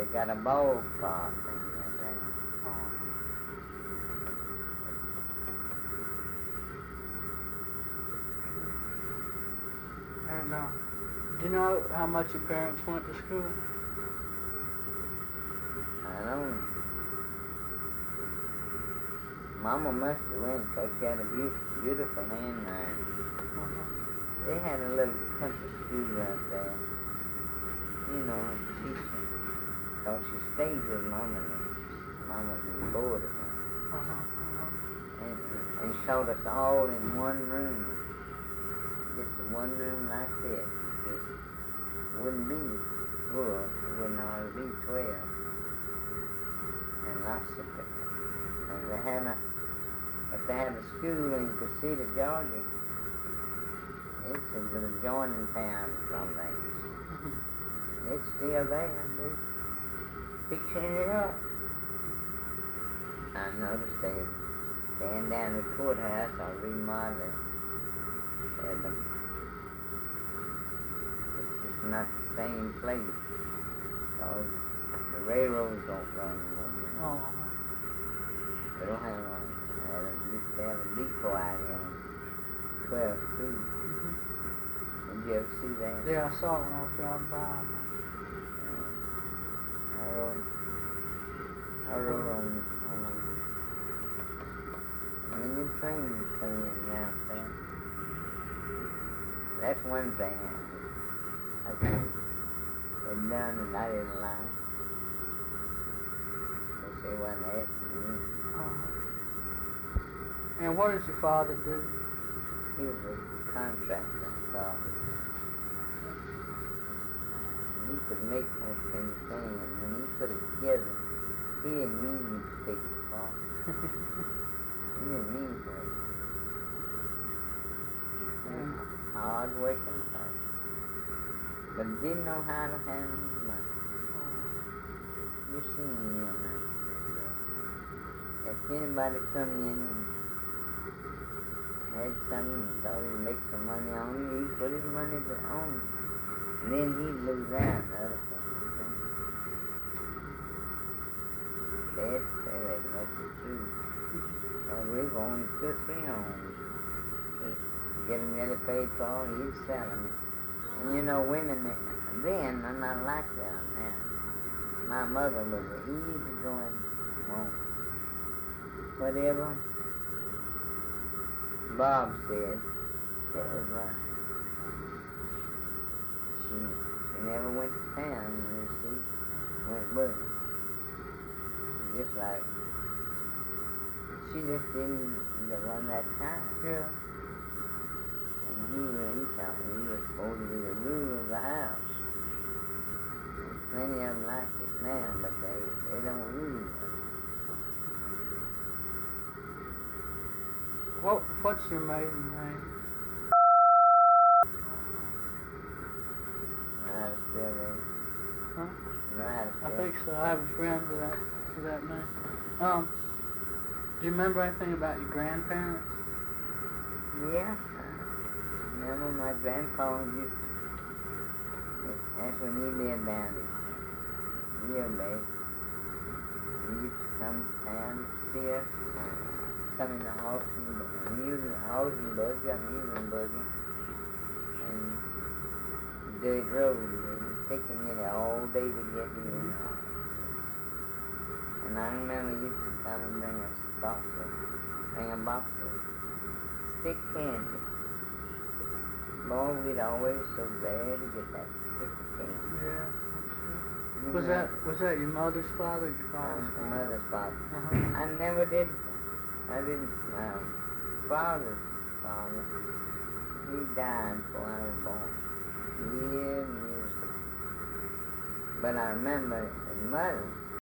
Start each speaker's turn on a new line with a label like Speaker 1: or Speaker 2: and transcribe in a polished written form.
Speaker 1: got a ballpark in that town.
Speaker 2: And do you know how much your parents went to school?
Speaker 1: I don't know. Mama must have went because she had a beautiful handwriting. They had a little country school out there, you know, teaching. So she stayed with Mama then. Mama's been bored of her. And showed us all in one room. Just one room like this. Just wouldn't be full. It wouldn't always be 12. And lots of people. And they had a school in Casita, Georgia. It's an adjoining town from there. It's still there, dude. Fixing it up. I noticed they're tearing down the courthouse or remodeling. And it's just not the same place. Because the railroads don't run anymore. They don't have one. They used to have a depot out here on 12th Street. Did you ever see that?
Speaker 2: Yeah, I saw it when I was driving by.
Speaker 1: I rode on when the trains come in out there. That's one thing I said they'd done and I didn't like. They say it wasn't asking me.
Speaker 2: And what did your father do?
Speaker 1: He was a contractor, so he could make most anything, and when he put it together, he didn't mean you to take it apart. He didn't mean for it. Hard working person. But didn't know how to handle his money. You seen him now. If anybody come in and had something and thought he'd make some money on you, he'd put his money on you. And then he'd lose out the other person. Sad to say that, but that's the truth. We've owned 2 or 3 homes. Get them nearly paid for, he'd sell them. And you know, women then are not like that now. My mother was an easygoing woman. Whatever Bob said, that was right. She never went to town, and she went with him. Just like, she just didn't, there wasn't that time.
Speaker 2: Yeah.
Speaker 1: And he thought he was supposed to be the ruler of the house. And plenty of them like it now, but they don't rule it.
Speaker 2: What's your maiden name?
Speaker 1: You know how to spell that?
Speaker 2: Huh?
Speaker 1: You know how to spell
Speaker 2: I think so. I have a friend with that name. Do you remember anything about your grandparents?
Speaker 1: Yeah. Remember my grandpa used to, that's when he lived down there, real bad. He used to come to town to see us, come in the house and using the house and buggy, I'm using buggy, and dirt road, and it took him nearly all day to get here. And I remember he used to come and bring us a box of stick candy. Boy, we'd always so glad to get that stick candy.
Speaker 2: Yeah. Was that your mother's father or your father's father?
Speaker 1: Mother's father.
Speaker 2: Uh-huh.
Speaker 1: I never did. I didn't. My father's father, he died before I was born. Years and years. But I remember his mother.